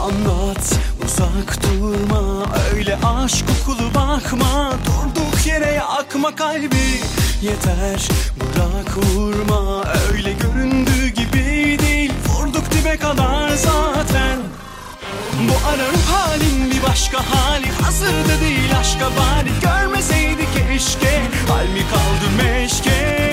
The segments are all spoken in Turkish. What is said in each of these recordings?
anlat, uzak durma, öyle aşk kokulu bakma, durduk yere yakma kalbi. Yeter bırak vurma, öyle göründüğü gibi değil, vurduk dibe kadar zaten. Bu ara ruh halin bir başka hali, hazır da değil aşka bari, görmeseydi keşke, hal mi kaldı meşke.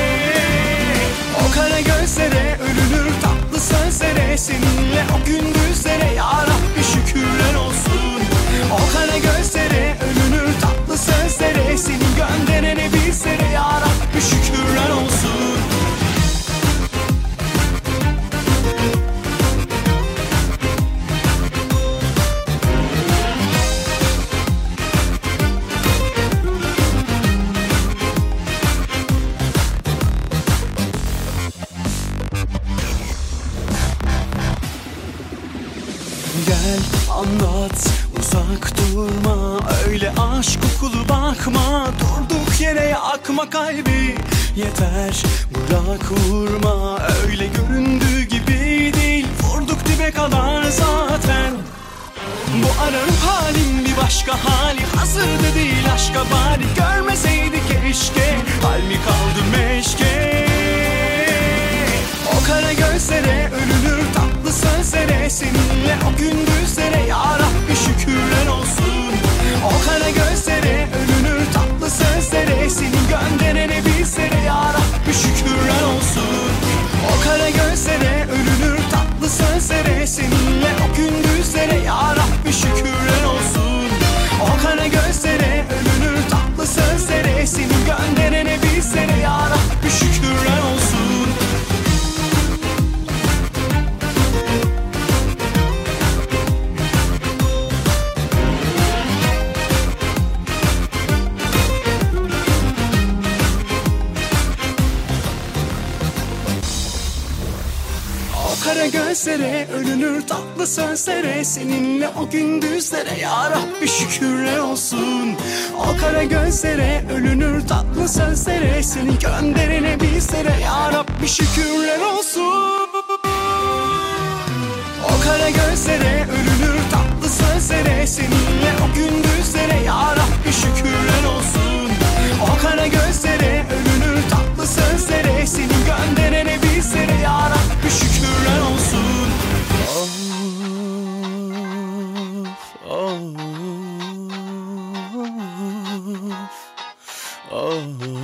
O kara gözlere ölünür tatlı sözlere, seninle o gündüzlere ya Rabbi şükürler olsun. O kara gözlere ölünür tatlı sözlere, seni gönderene bizlere ya Rabbi şükürler olsun. Gel anlat, uzak durma, öyle aşk kokulu bakma, durduk yere yakma kalbi. Yeter bırak vurma, öyle göründüğü gibi değil, vurduk dibe kadar zaten. Bu ara ruh halin bir başka hali, hazır da değil aşka bari, görmeseydi keşke, hal mi kaldı meşke. O kara gözlere ölünür tatlı sözlere, seninle o gündüzlere ya Rabbi şükürler olsun. O kara gözlere ölünür tatlı sözlere, seni gönderene bizlere ya Rabbi şükürler olsun. O kara gözlere ölünür tatlı sözlere, seninle o gündüzlere ya Rabbi şükürler olsun. O kara gözlere ölünür tatlı sözlere, seni gönderene bizlere ya Rabbi şükürler olsun. Kara gözlere ölünür tatlı sözlere, seninle o gündüzlere ya Rabbi şükürler olsun. O kara gözlere ölünür tatlı sözlere, seni gönderene bizlere ya Rabbi şükürler olsun. O kara gözlere ölünür tatlı sözlere, seninle o gündüzlere ya Rabbi şükürler olsun. O kara gözlere ölünür tatlı sözlere, seni gönderene bizlere ya Rabbi şükürler olsun. Of, of, of.